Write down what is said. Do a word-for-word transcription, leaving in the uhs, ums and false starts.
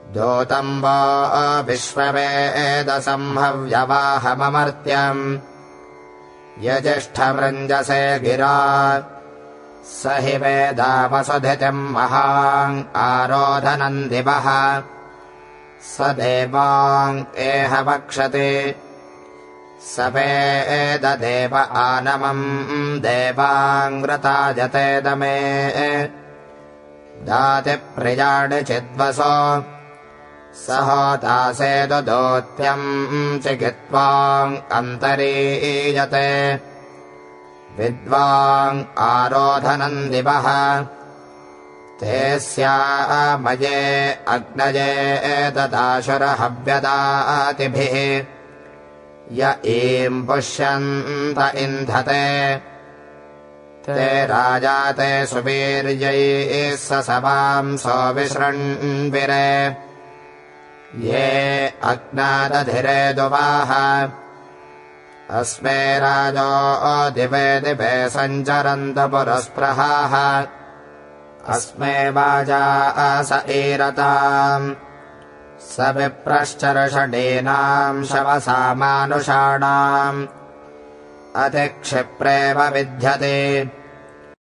दूतं वो विश्ववेदसंहव्यवाहममर्त्यम् यजिष्ठवृञ्जसे गिरा स हि वेदावसुधितिम् महान् आरोधनम् दिवः स देवान् एह वक्षति स वेददेव आनमम् देवाङ्ग्रताजते दमे दाति प्रियाणि चिद्वसो स होतासेदुदूत्यम् चिकित्वाम् अन्तरीयते विद्वान् आरोधनम् दिवः ते स्यामये अग्नये ददाशुरहव्यदातिभिः य ईम् पुष्यन्त इन्धते ते राजाते सुवीर्यैः स सवांसो विसृण्विरे ये अग्नादधिरे दुवाः अस्मे राजो दिवे दिवे सञ्चरन्त पुरस्पृहाः अस्मे वाजा स ईरताम् स विप्रश्चर्षडीनाम् शवसामानुषाणाम् अतिक्षिप्रेव विद्यते।